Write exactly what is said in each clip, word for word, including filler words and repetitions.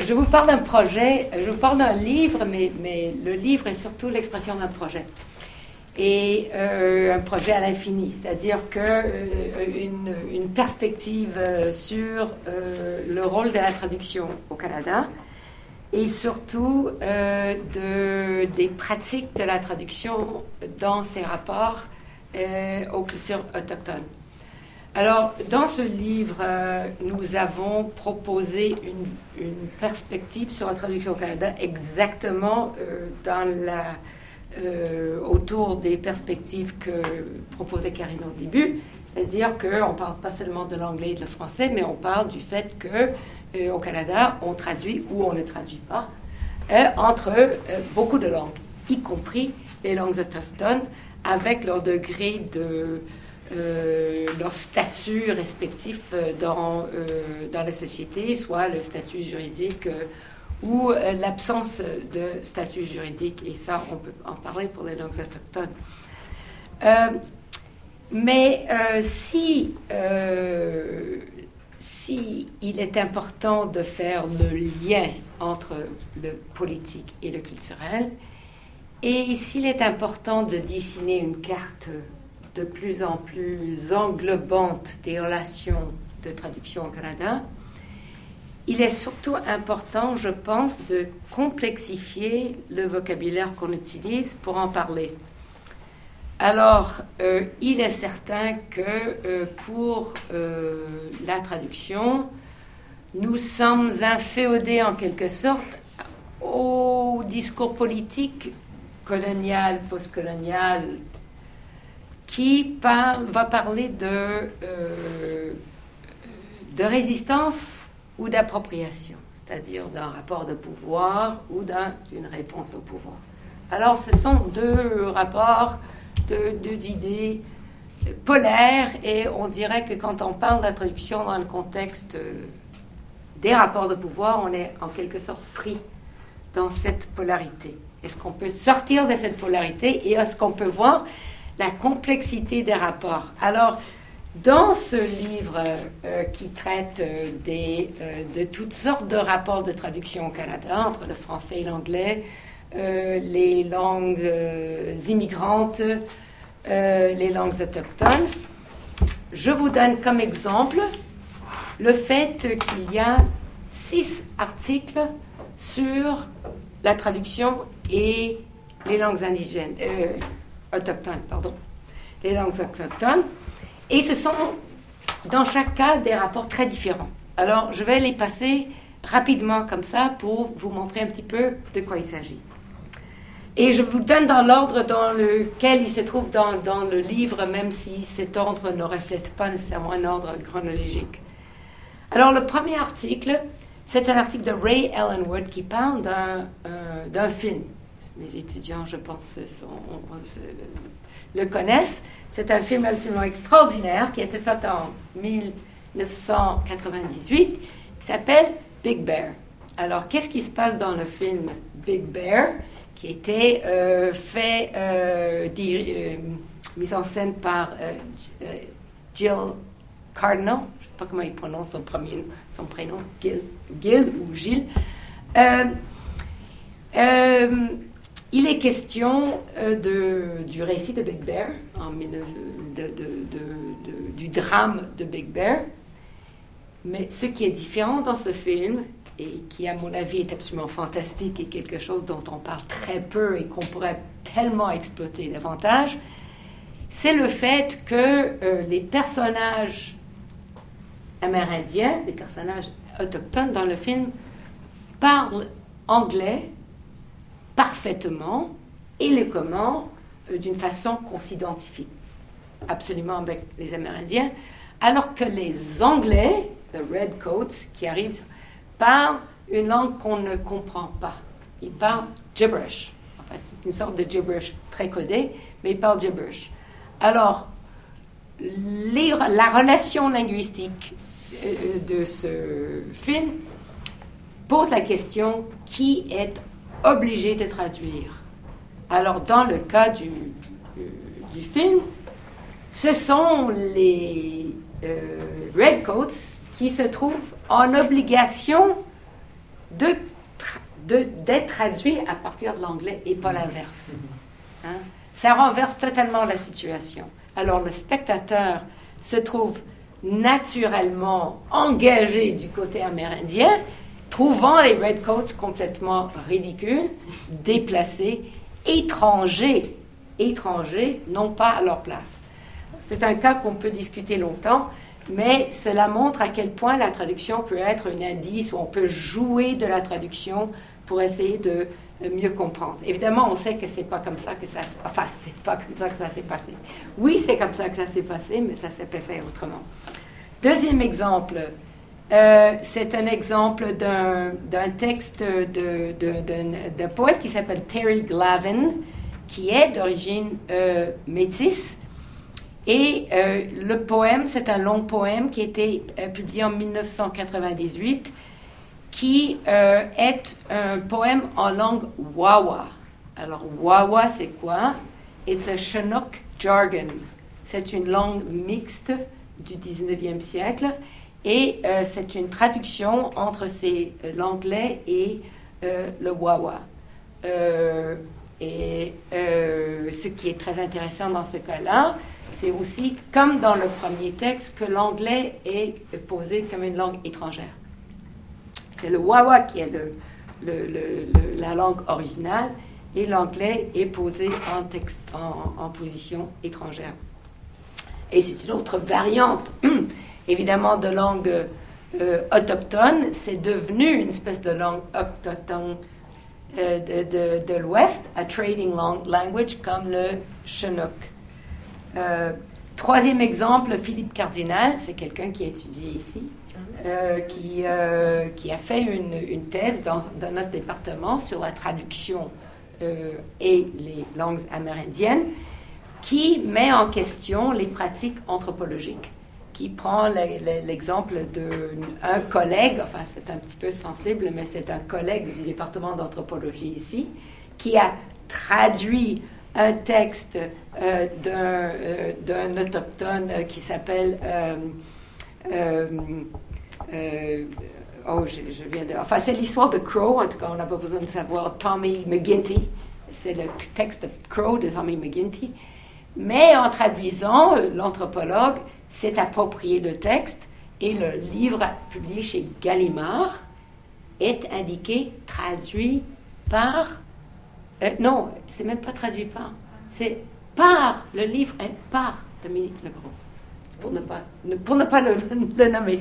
je vous parle d'un projet, je vous parle d'un livre, mais, mais le livre est surtout l'expression d'un projet. Et euh, un projet à l'infini, c'est-à-dire que euh, une, une perspective euh, sur euh, le rôle de la traduction au Canada et surtout euh, de, des pratiques de la traduction dans ses rapports euh, aux cultures autochtones. Alors, dans ce livre, euh, nous avons proposé une, une perspective sur la traduction au Canada exactement euh, dans la, euh, autour des perspectives que proposait Karine au début, c'est-à-dire qu'on ne parle pas seulement de l'anglais et de le français, mais on parle du fait que euh, au Canada, on traduit ou on ne traduit pas euh, entre euh, beaucoup de langues, y compris les langues autochtones, avec leur degré de... Euh, leur statut respectif dans, euh, dans la société, soit le statut juridique euh, ou euh, l'absence de statut juridique. Et ça, on peut en parler pour les langues autochtones. Euh, mais euh, si, euh, si il est important de faire le lien entre le politique et le culturel, et s'il est important de dessiner une carte de plus en plus englobante des relations de traduction au Canada, il est surtout important, je pense, de complexifier le vocabulaire qu'on utilise pour en parler. Alors, euh, il est certain que euh, pour euh, la traduction, nous sommes inféodés en quelque sorte au discours politique colonial, postcolonial, qui parle, va parler de, euh, de résistance ou d'appropriation, c'est-à-dire d'un rapport de pouvoir ou d'un, d'une réponse au pouvoir. Alors, ce sont deux rapports, deux, deux idées polaires, et on dirait que quand on parle de la traduction dans le contexte des rapports de pouvoir, on est en quelque sorte pris dans cette polarité. Est-ce qu'on peut sortir de cette polarité et est-ce qu'on peut voir la complexité des rapports? Alors, dans ce livre euh, qui traite euh, des, euh, de toutes sortes de rapports de traduction au Canada, entre le français et l'anglais, euh, les langues euh, immigrantes, euh, les langues autochtones, je vous donne comme exemple le fait qu'il y a six articles sur la traduction et les langues indigènes. Euh, autochtones, pardon, les langues autochtones, et ce sont dans chaque cas des rapports très différents. Alors, je vais les passer rapidement comme ça pour vous montrer un petit peu de quoi il s'agit. Et je vous donne dans l'ordre dans lequel il se trouve dans, dans le livre, même si cet ordre ne reflète pas nécessairement un ordre chronologique. Alors, le premier article, c'est un article de Ray Ellenwood qui parle d'un, euh, d'un film. Mes étudiants, je pense, sont, se, le connaissent. C'est un film absolument extraordinaire qui a été fait en dix-neuf cent quatre-vingt-dix-huit, qui s'appelle Big Bear. Alors, qu'est-ce qui se passe dans le film Big Bear, qui a été euh, fait, euh, dir, euh, mis en scène par euh, Jill Cardinal, je ne sais pas comment il prononce son, premier, son prénom, Gil, Gil ou Gilles. Euh, euh, Il est question euh, de, du récit de Big Bear, en, de, de, de, de, du drame de Big Bear. Mais ce qui est différent dans ce film, et qui à mon avis est absolument fantastique et quelque chose dont on parle très peu et qu'on pourrait tellement exploiter davantage, c'est le fait que euh, les personnages amérindiens, les personnages autochtones dans le film, parlent anglais parfaitement et le comment euh, d'une façon qu'on s'identifie absolument avec les Amérindiens, alors que les Anglais, the Redcoats, qui arrivent, parlent une langue qu'on ne comprend pas. Ils parlent gibberish. Enfin, c'est une sorte de gibberish très codé, mais ils parlent gibberish. Alors, les, la relation linguistique euh, de ce film pose la question qui est obligé de traduire. Alors, dans le cas du, du, du film, ce sont les euh, Redcoats qui se trouvent en obligation de, de, d'être traduit à partir de l'anglais et pas l'inverse. Hein? Ça renverse totalement la situation. Alors le spectateur se trouve naturellement engagé du côté amérindien, trouvant les Redcoats complètement ridicules, déplacés, étrangers, étrangers, non pas à leur place. C'est un cas qu'on peut discuter longtemps, mais cela montre à quel point la traduction peut être un indice où on peut jouer de la traduction pour essayer de mieux comprendre. Évidemment, on sait que c'est pas comme ça que ça se... Enfin, c'est pas comme ça que ça s'est passé. Oui, c'est comme ça que ça s'est passé, mais ça s'est passé autrement. Deuxième exemple, euh, c'est un exemple d'un, d'un texte de, de, de, d'un poète qui s'appelle Terry Glavin, qui est d'origine euh, métisse. Et euh, le poème, c'est un long poème qui a été euh, publié en dix-neuf cent quatre-vingt-dix-huit, qui euh, est un poème en langue Wawa. Alors, Wawa, c'est quoi? It's a Chinook jargon. C'est une langue mixte du dix-neuvième siècle et euh, c'est une traduction entre c'est, euh, l'anglais et euh, le Wawa. Euh, et euh, ce qui est très intéressant dans ce cas-là, c'est aussi, comme dans le premier texte, que l'anglais est posé comme une langue étrangère. C'est le Wawa qui est le, le, le, le, la langue originale et l'anglais est posé en, texte, en, en position étrangère. Et c'est une autre variante, évidemment, de langue euh, autochtone. C'est devenu une espèce de langue autochtone euh, de, de, de l'Ouest, a trading long, language, comme le Chinook. Euh, troisième exemple, Philippe Cardinal, c'est quelqu'un qui a étudié ici, euh, qui, euh, qui a fait une, une thèse dans, dans notre département sur la traduction euh, et les langues amérindiennes, qui met en question les pratiques anthropologiques, qui prend le, le, l'exemple d'un collègue, enfin c'est un petit peu sensible, mais c'est un collègue du département d'anthropologie ici, qui a traduit un texte euh, d'un, euh, d'un autochtone euh, qui s'appelle... Euh, euh, euh, oh, je, je viens de... Enfin, c'est l'histoire de Crow, en tout cas, on n'a pas besoin de savoir. Tommy McGinty, c'est le texte de Crow de Tommy McGinty. Mais en traduisant, l'anthropologue s'est approprié le texte et le livre publié chez Gallimard est indiqué traduit par... Euh, non, c'est même pas traduit par. C'est par. Le livre est par Dominique Legros, pour ne pas, pour ne pas le, le nommer.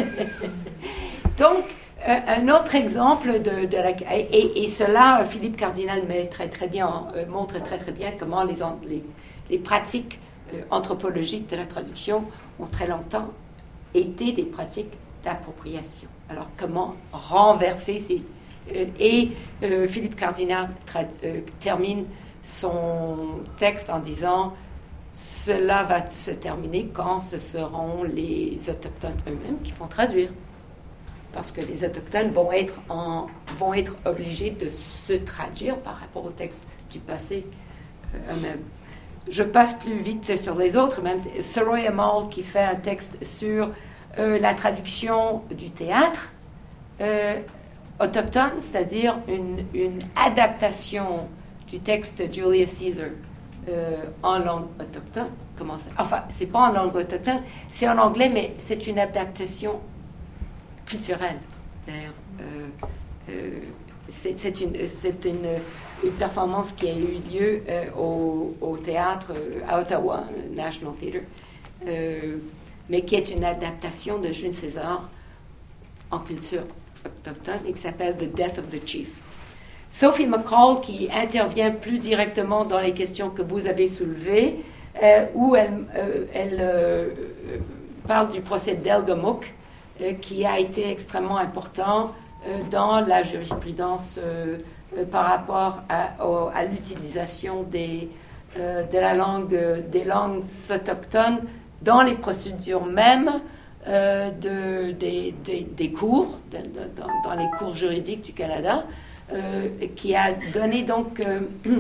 Donc, euh, un autre exemple de, de la... Et, et cela, Philippe Cardinal met très, très bien, euh, montre très, très bien comment les, les, les pratiques euh, anthropologiques de la traduction ont très longtemps été des pratiques d'appropriation. Alors, comment renverser ces... Et euh, Philippe Cardinal tra- euh, termine son texte en disant « Cela va se terminer quand ce seront les Autochtones eux-mêmes qui vont traduire. » Parce que les Autochtones vont être, en, vont être obligés de se traduire par rapport au texte du passé euh, eux-mêmes. Je passe plus vite sur les autres, même Soroya Mall qui fait un texte sur euh, la traduction du théâtre euh, autochtone, c'est-à-dire une, une adaptation du texte de Julius Caesar euh, en langue autochtone. Comment ça? Enfin, c'est pas en langue autochtone, c'est en anglais, mais c'est une adaptation culturelle. D'ailleurs, euh, euh, c'est, c'est, une, c'est une, une performance qui a eu lieu euh, au, au théâtre euh, à Ottawa, National Theatre, euh, mais qui est une adaptation de Jules César en culture autochtone et qui s'appelle The Death of the Chief. Sophie McCall, qui intervient plus directement dans les questions que vous avez soulevées, euh, où elle, euh, elle euh, parle du procès d'Elgamook, euh, qui a été extrêmement important euh, dans la jurisprudence euh, euh, par rapport à, au, à l'utilisation des, euh, de la langue, des langues autochtones dans les procédures mêmes Euh, de, des, des, des cours, de, de, dans, dans les cours juridiques du Canada, euh, qui a donné donc euh,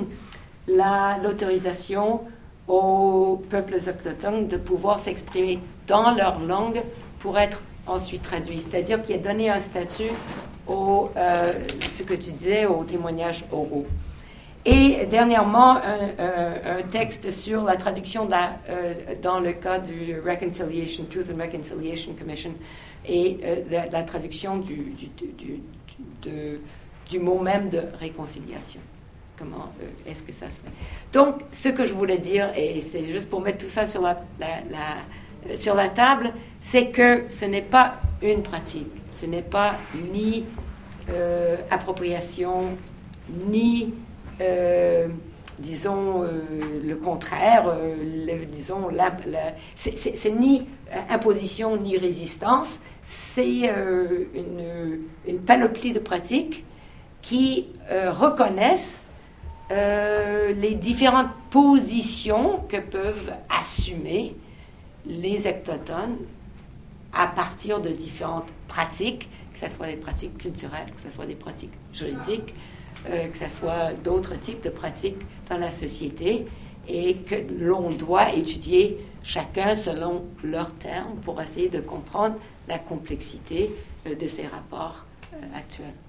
la, l'autorisation aux peuples autochtones de pouvoir s'exprimer dans leur langue pour être ensuite traduits. C'est-à-dire qu'il a donné un statut au, euh, ce que tu disais, aux témoignages oraux. Et dernièrement, un, un, un texte sur la traduction de la, euh, dans le cas du Reconciliation, Truth and Reconciliation Commission, et euh, la, la traduction du, du, du, du, de, du mot même de réconciliation. Comment euh, est-ce que ça se fait? Donc, ce que je voulais dire, et c'est juste pour mettre tout ça sur la, la, la, sur la table, c'est que ce n'est pas une pratique, ce n'est pas ni euh, appropriation, ni Euh, disons euh, le contraire, euh, le, disons, la, la, c'est, c'est, c'est ni imposition ni résistance, c'est euh, une, une panoplie de pratiques qui euh, reconnaissent euh, les différentes positions que peuvent assumer les ectotones à partir de différentes pratiques, que ce soit des pratiques culturelles, que ce soit des pratiques juridiques, Euh, que ce soit d'autres types de pratiques dans la société, et que l'on doit étudier chacun selon leurs termes pour essayer de comprendre la complexité euh, de ces rapports euh, actuels.